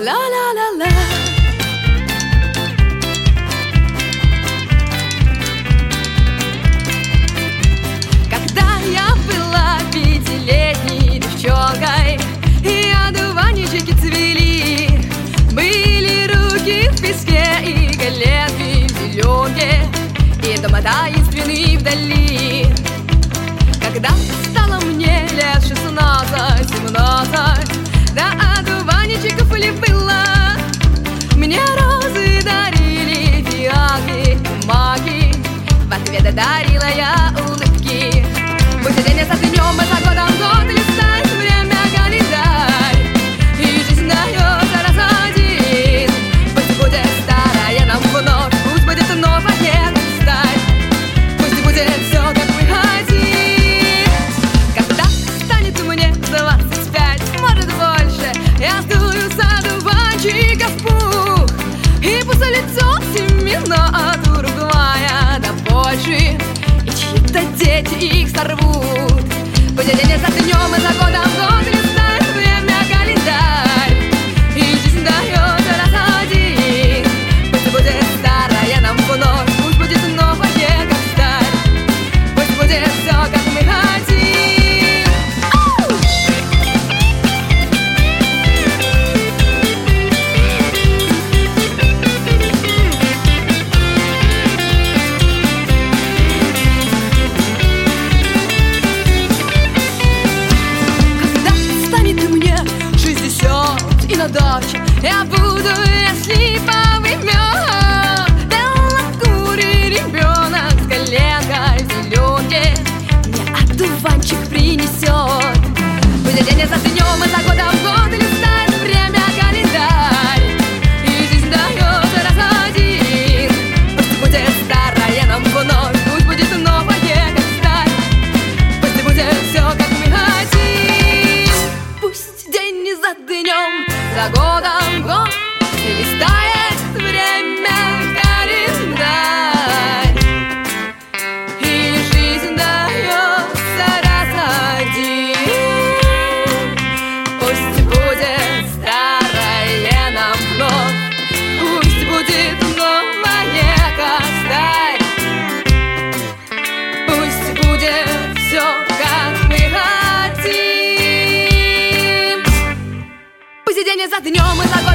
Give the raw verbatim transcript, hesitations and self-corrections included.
ла-ла-ла-ла. Когда я была пятилетней девчонкой, и одуванчики цвели, были руки в песке и коленки в зеленке, и дома таинственные вдали. Когда стало мне лет шестнадцать-семнадцать, да одуванчиков ли было, мне розы дарили, фиалки, маки, в ответ дарила я улыбки. Пусть день за днем, и за годом год листает время календарь, и жизнь дается раз один. Пусть будет старая нам вновь, пусть будет новая сталь, пусть будет все, как мы хотим. Когда станет мне двадцать пять, может больше, я сдую с одуванчиков пух, и пусть лицо семена от Уругвая до Польши, и чьи-то дети их сорвут. Пусть день за днем, и за годом год листает время календарь, и жизнь дается раз один. Пусть будет старая нам вновь, пусть будет новая, как сталь, пусть будет все, как мы хотим. Ау! И на даче я буду, если повымет, белокурый ребенок с коленкой в зеленке мне одуванчик принесет. Пусть день за днем, и за годом год листает время календарь, и жизнь дается раз один. Пусть будет старая нам вновь, пусть будет новая, как сталь, пусть будет все, как мы хотим. Пусть день за днем, за годом год листает время календарь, и жизнь дается раз один. Пусть будет старая нам вновь, пусть будет новая, как сталь, пусть будет все, как мы хотим. Пусть день за днем, и за годом